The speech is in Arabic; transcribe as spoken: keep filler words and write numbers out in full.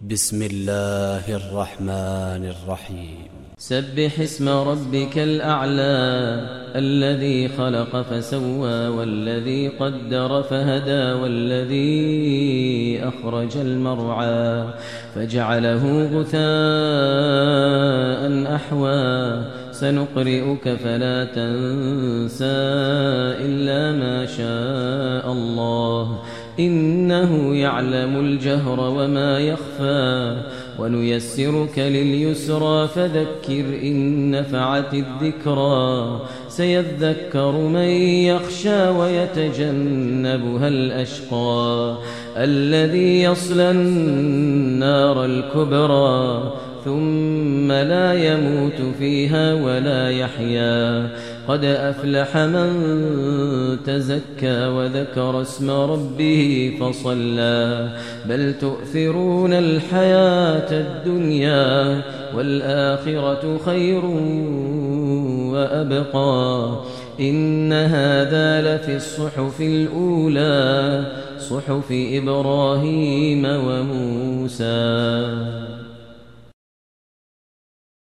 بسم الله الرحمن الرحيم سبح اسم ربك الأعلى الذي خلق فسوى والذي قدر فهدى والذي أخرج المرعى فجعله غثاء أحوى سنقرئك فلا تنسى إلا ما شاء الله إنه يعلم الجهر وما يخفى ونيسرك لليسرى فذكر إن نفعت الذكرى سيذكر من يخشى ويتجنبها الأشقى الذي يصلى النار الكبرى ثم لا يموت فيها ولا يحيا قد أفلح من تزكى وذكر اسم ربه فصلى بل تؤثرون الحياة الدنيا والآخرة خير وأبقى إن هذا لفي الصحف الأولى صحف إبراهيم وموسى.